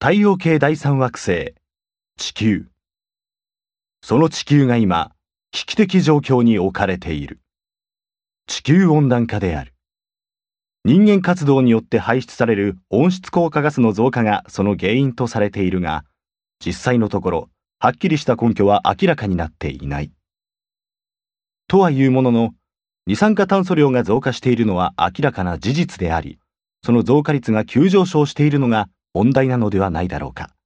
太陽系第三惑星、地球。その地球が今、危機的状況に置かれている。地球温暖化である。人間活動によって排出される温室効果ガスの増加がその原因とされているが、実際のところ、はっきりした根拠は明らかになっていない。とはいうものの、二酸化炭素量が増加しているのは明らかな事実であり、その増加率が急上昇しているのが問題なのではないだろうか。